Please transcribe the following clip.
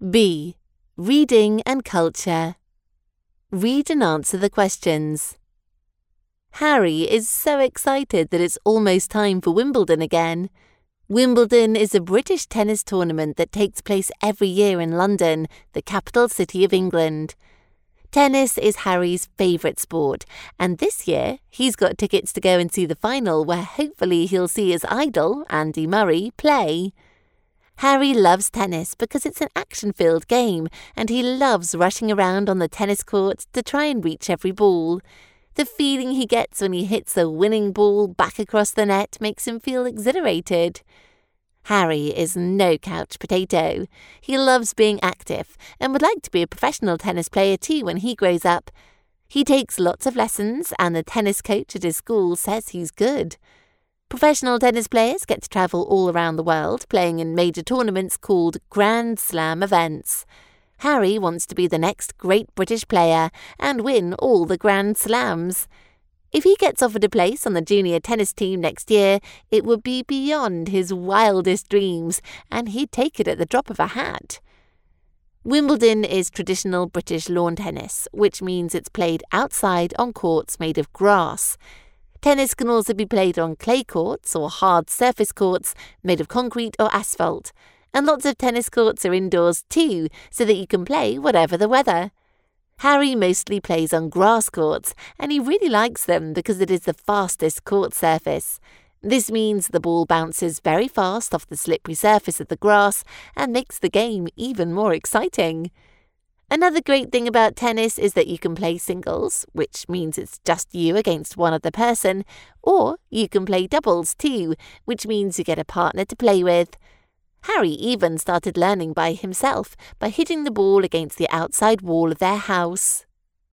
B. Reading and culture. Read and answer the questions. Harry is so excited that it's almost time for Wimbledon again. Wimbledon is a British tennis tournament that takes place every year in London, the capital city of England. Tennis is Harry's favourite sport, and this year he's got tickets to go and see the final where hopefully he'll see his idol, Andy Murray, play. Harry loves tennis because it's an action-filled game, and he loves rushing around on the tennis court to try and reach every ball. The feeling he gets when he hits a winning ball back across the net makes him feel exhilarated. Harry is no couch potato. He loves being active and would like to be a professional tennis player too when he grows up. He takes lots of lessons and the tennis coach at his school says he's good. Professional tennis players get to travel all around the world playing in major tournaments called Grand Slam events. Harry wants to be the next great British player and win all the Grand Slams. If he gets offered a place on the junior tennis team next year, it would be beyond his wildest dreams, and he'd take it at the drop of a hat. Wimbledon is traditional British lawn tennis, which means it's played outside on courts made of grass. Tennis can also be played on clay courts or hard surface courts made of concrete or asphalt. And lots of tennis courts are indoors too, so that you can play whatever the weather. Harry mostly plays on grass courts, and he really likes them because it is the fastest court surface. This means the ball bounces very fast off the slippery surface of the grass and makes the game even more exciting. Another great thing about tennis is that you can play singles, which means it's just you against one other person, or you can play doubles too, which means you get a partner to play with. Harry even started learning by himself by hitting the ball against the outside wall of their house.